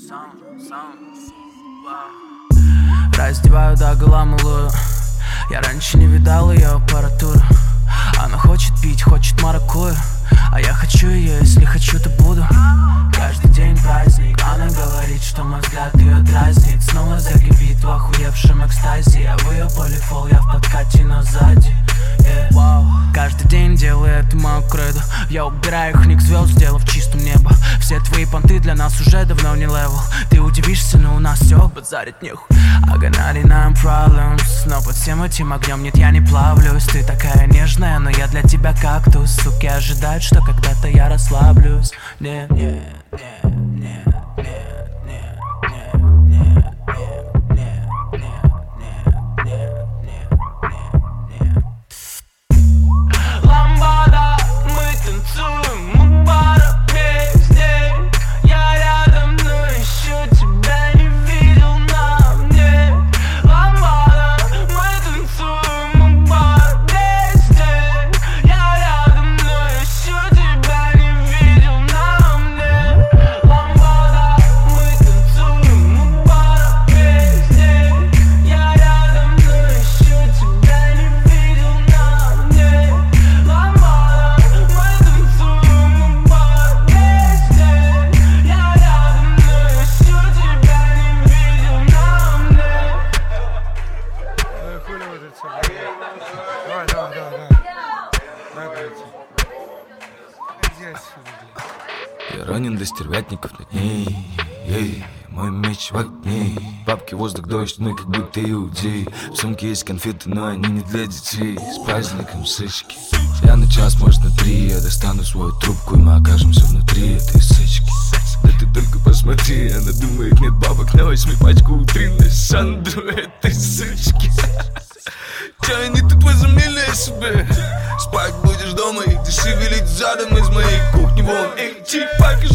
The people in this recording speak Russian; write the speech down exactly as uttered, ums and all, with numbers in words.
Раздеваю догола малую. Я раньше не видал ее аппаратуру. Она хочет пить, хочет маракую, а я хочу ее, если хочу, то буду. Каждый день праздник. Она говорит, что мой взгляд ее дразнит. Снова закипит в охуевшем экстазе. Я в ее полифол, я в подкате, но сзади. yeah. wow. Каждый день делаю это мою кредо. Я убираю их ник звезд, сделав чистым небо. Все твои понты для нас уже давно не левел. Ты удивишься, но у нас все базарить нехуй. I got ninety-nine problems, но под всем этим огнем нет, я не плавлюсь. Ты такая нежная, но я для тебя кактус. Суки ожидают, что когда-то я расслаблюсь. Нет, нет, нет, нет, нет, нет, нет, нет, нет, нет, нет, нет, нет. Ламбада, мы танцуем, мы пара везде. Я рядом, но еще тебя не видел на мне. Ламбада, мы танцуем, мы пара везде. Я рядом, но еще тебя не видел на мне. Ламбада, мы танцуем, мы пара везде. Я рядом, но еще тебя не видел на мне. Ламбада, мы танцуем, мы пара везде. Я рядом, но еще тебя не видел на мне. Ой, хули вот это всё, блядь. Давай, давай, давай, давай. Давай, блядь. Иди отсюда, блядь. Я ранен до стервятников на дней. Ей, мой меч в огне. Бабки, воздух, дождь, мы как будто иудеи. В сумке есть конфеты, но они не для детей. С праздником сычки. Я на час, может на три. Я достану свою трубку, и мы окажемся внутри этой сычки. Да ты только посмотри, она думает, нет бабок, на восьми пачку утрины Сандру этой сычки. Чё они тут возомнили о себе? Спать будешь дома, и ты шевелить задом из моей кухни вон. Эй, чипак,